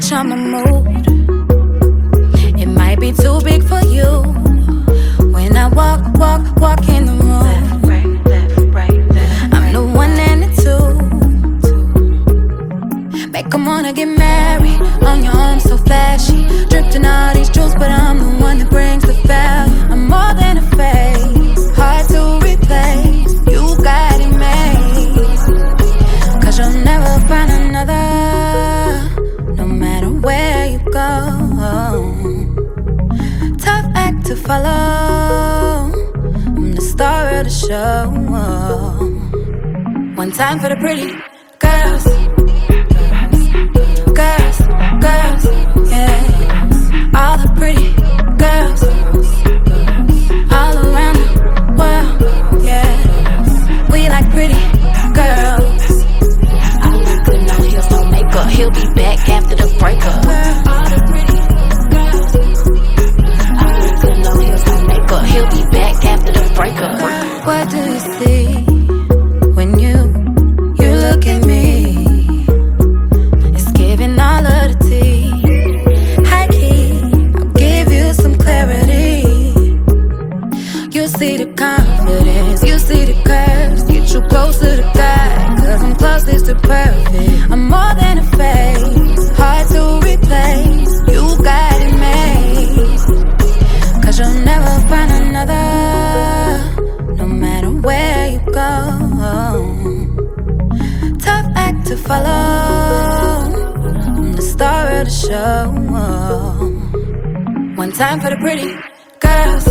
switch on my mood. It might be too big for you. When I walk in the room, I'm the one and the two. Make 'em wanna get married on your arm, so flashy. Dripped in all these jewels, but I'm the one that brings the value. I'm more than a face, hard to replace. You got it made, 'cause you'll never find another, no matter where you go. Tough act to follow, I'm the star of the show. One time for the pretty girls, girls, girls, yeah. All the pretty girls, all around the world, yeah. We like pretty girls. I look good, no heels, no makeup. He'll be back after the breakup. All the pretty girls. I look good, no heels, no makeup. He'll be back after the breakup. What do you see when you look at me? It's giving all of the tea. High key, I'll give you some clarity. You see the confidence, you see the curves. Get you close to the guy, 'cause I'm closest to perfect. I'm more than a face, hard to replace. You got it made, 'cause you'll never find another, no matter where you go. Tough act to follow, I'm the star of the show. One time for the pretty girls,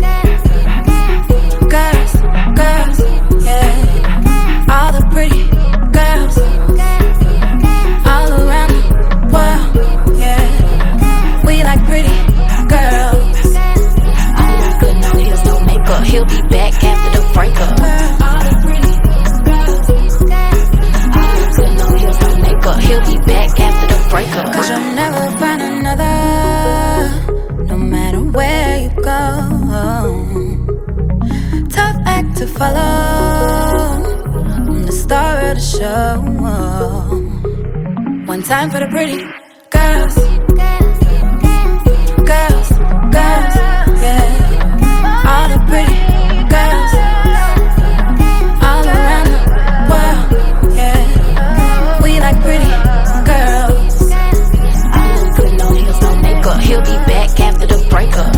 girls, girls, yeah. All the pretty girls, all around the world, yeah. We like pretty girls. I look good, no heels, no makeup. He'll be back after the breakup. All the pretty girls, I look good, no heels, no makeup. He'll be back after the breakup. 'cause you'll never find another, no matter where you go. Tough act to follow, I'm the star of the show. One time for the pretty girls, girls, girls, yeah. All the pretty girls, all around the world, yeah. We like pretty girls. I look good, no heels, no makeup. He'll be back after the breakup.